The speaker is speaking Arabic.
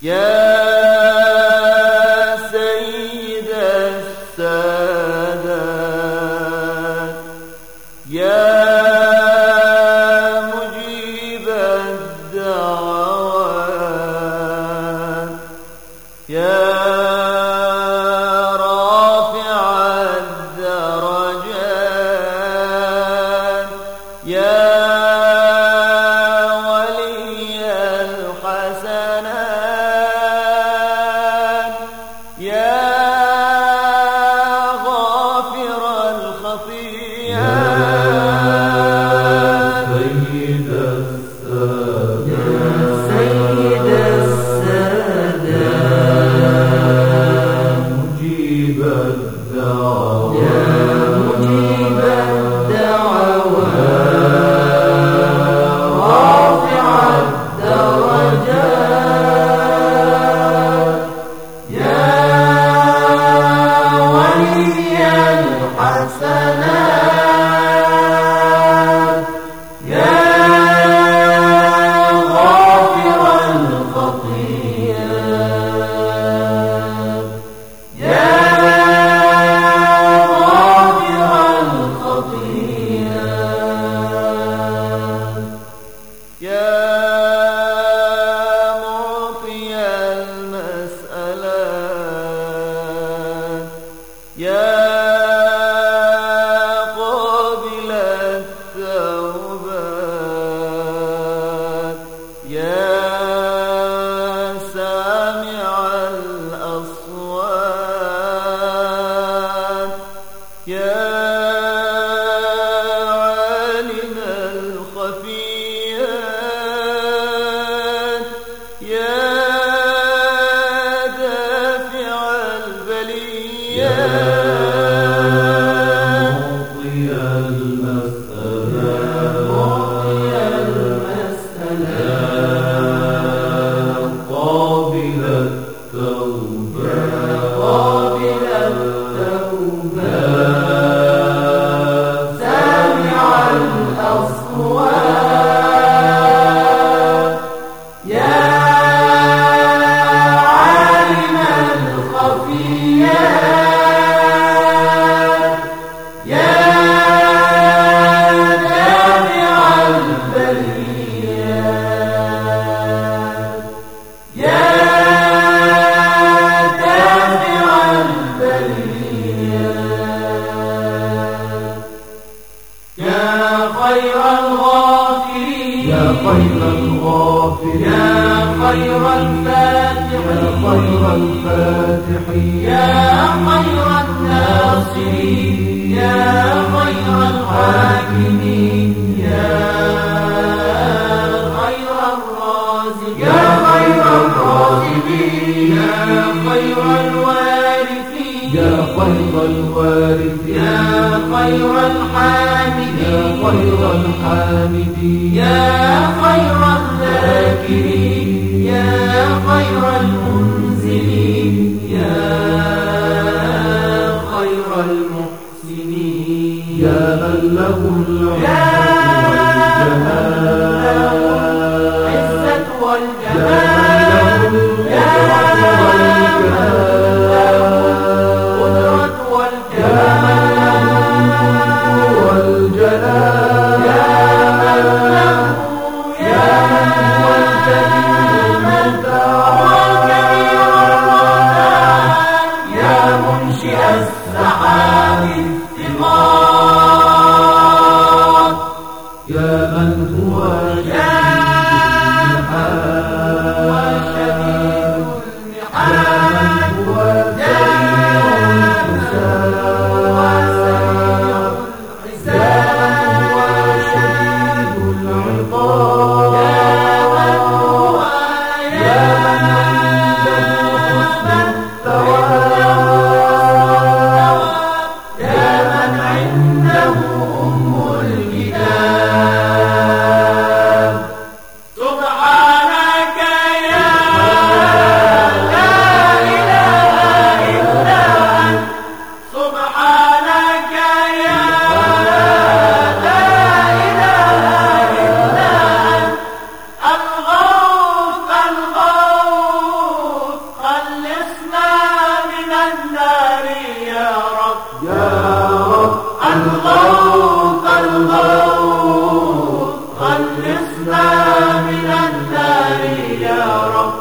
يا سيد السادات يا مجيب الدعوات يا رافع الدرجات يا ولي الحسنات يا غافر الخطيئات سيد السادات سيد السادات مجيب الدعوات يا مجيب الدعوات رافع الدرجات يا ولي الحسنات يا غافر الخطيئات يا غافر الخطيئات يا معطي المسألات يا قابل التوبات يا سامع الأصوات يا عالم الخفيات يا دافع البليات معطي المسألات قابل التوبات سامع الأصوات يا عالم الخفيات يا دافع البليات يا دافع البليات يا خير الغافرين يا خير الغافرين يا خير الفاتحين يا خير يا الفاتحين خير الناصرين يا خير الحاكمين يا خير الرازقين يا خير الرازقين يا خير الوارثين يا خير الوارثين يا خير الحامدين يا خير الحامدين يا خير الذاكرين يا خير المنزلين يا خير المحسنين يا من له العزة والجمال يا من له القدرة والجمال والجلال يا من له يا والكبير يا منشئ السحاب الثقات يا من هو يا أنقذنا من النار يا رب